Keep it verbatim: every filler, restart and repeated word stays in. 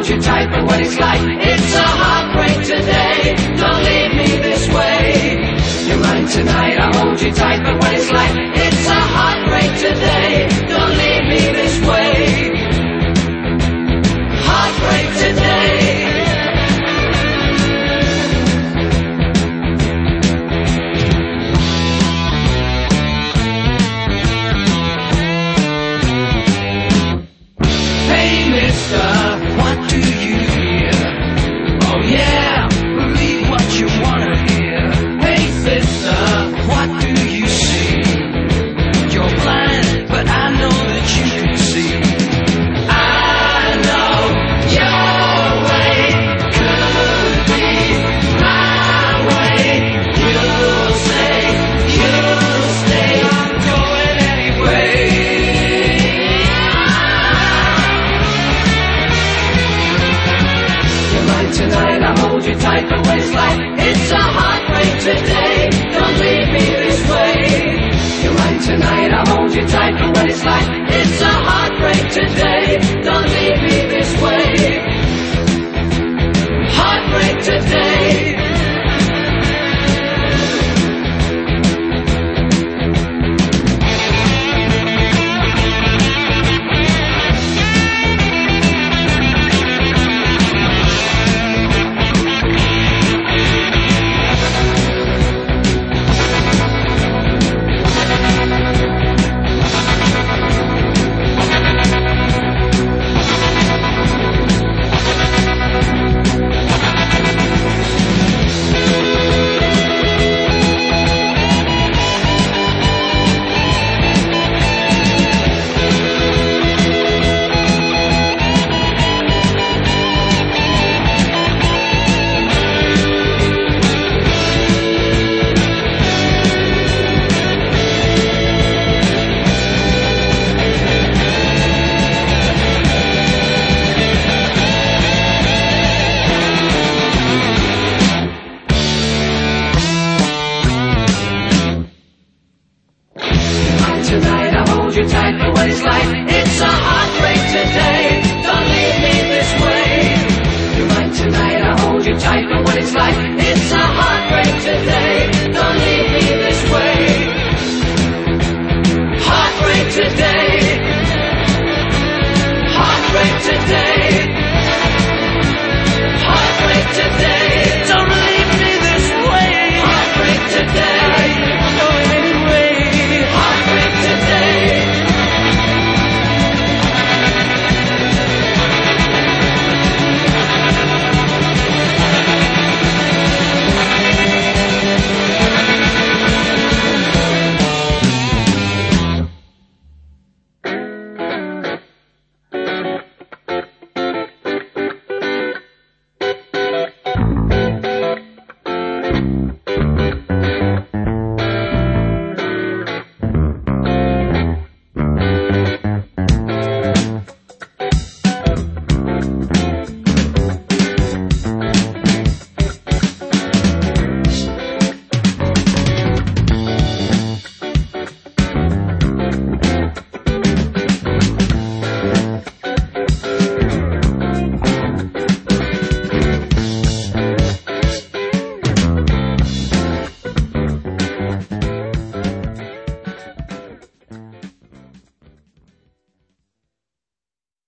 hold you tight, but what it's like, it's a heartbreak today. Don't leave me this way. You're mine tonight, I hold you tight, but what it's like, it's a heartbreak today. Don't leave me this way. Heartbreak today. What do you hear? Oh yeah, believe what you wanna hear. Hey sister, what do you see? You're blind, but I know that you can see. I know your way could be my way. You'll say, you'll stay, I'm going anyway. Tonight I hold you tight, but what it's like, it's a heartbreak today. Don't leave me this way. You're mine tonight, I hold you tight, but what it's like, it's a heartbreak today. Don't leave me this way. Heartbreak today. Tonight I hold you tight, but what it's like, it's a heartbreak today. Don't leave me this way. You're mine tonight, I hold you tight, but what it's like, it's a heartbreak today. Don't leave me this way. Heartbreak today. Heartbreak today. Heartbreak today.